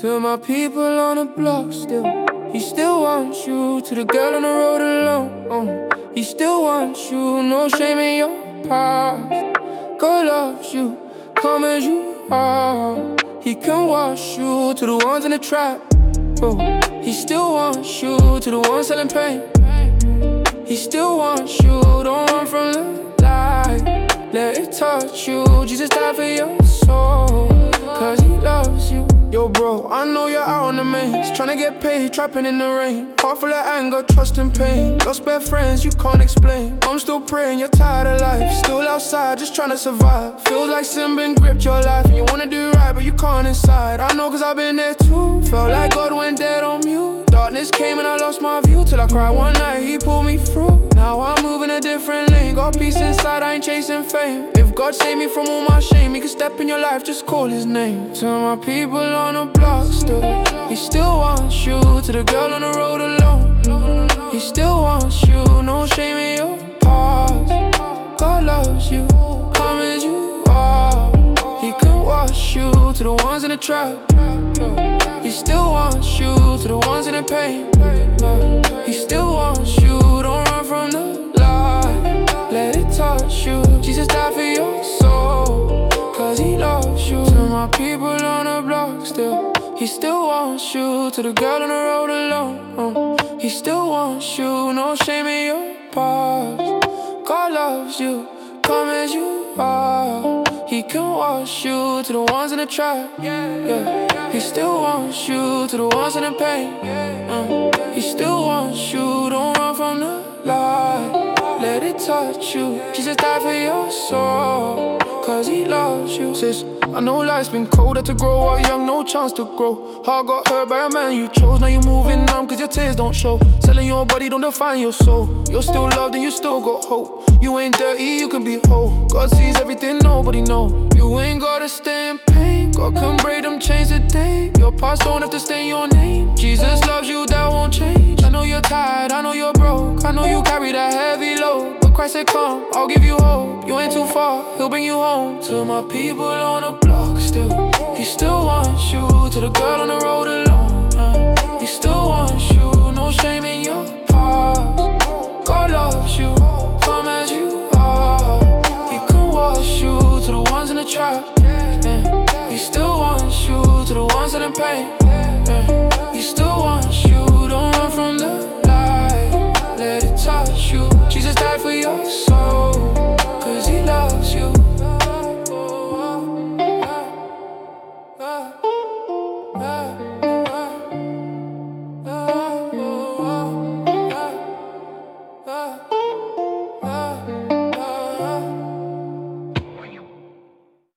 To my people on the block still, he still wants you. To the girl on the road alone, he still wants you. No shame in your past. God loves you, come as you are. He can wash you. To the ones in the trap, he still wants you. To the ones selling pain, he still wants you. Don't run from the light, let it touch you. Jesus died for your soul, cause he loves you. Yo bro, I know you're out on the mains, tryna get paid, trapping in the rain. Heart full of anger, trust and pain. Lost best friends you can't explain. I'm still praying you're tired of life, still outside just tryna survive. Feels like sin been gripped your life, and you wanna do right but you can't inside. I know cause I've been there too. Felt like God went dead on mute. Darkness came and I lost my view, till I cried one night, he pulled me through. Now I'm moving a different lane, got peace inside, I ain't chasing fame. If God saved me from all my shame, he can step in your life, just call his name. To my people on the block still, he still wants you. To the girl on the road alone, he still wants you. No shame in your past. God loves you, come as you are. He can wash you. To the ones in the trap, he still wants you. To the ones in the pain, he still wants you. Don't run from the light, let it touch you. Jesus died for your soul, cause he loves you. To my people on the block still, he still wants you. To the girl on the road alone, he still wants you. No shame in your past. God loves you, come as you are. He can wash you. To the ones in the trap, he still wants you. To the ones in the pain, he still wants you. Don't run from the light, let it touch you. Jesus died for your soul, cause he loves you. Sis, I know life's been cold, had to grow up young, no chance to grow. Heart got hurt by a man you chose, now you're moving numb cause your tears don't show. Selling your body don't define your soul. You're still loved and you still got hope. You ain't dirty, you can be whole. God sees everything nobody know. You ain't gotta stay in pain, God can break them chains today. Your past don't have to stay in your name. Jesus loves you, that won't change. I know you're tired, I know you're broke, I know you carry that heavy load, but Christ said come, I'll give you hope. You ain't too far, he'll bring you home. To my people on the block still, he still wants you. To the girl on the road alone, he still wants you. No shame in your past. God loves you, come as you are. He can wash you. To the ones in the trap, he still wants you. To the ones in the pain,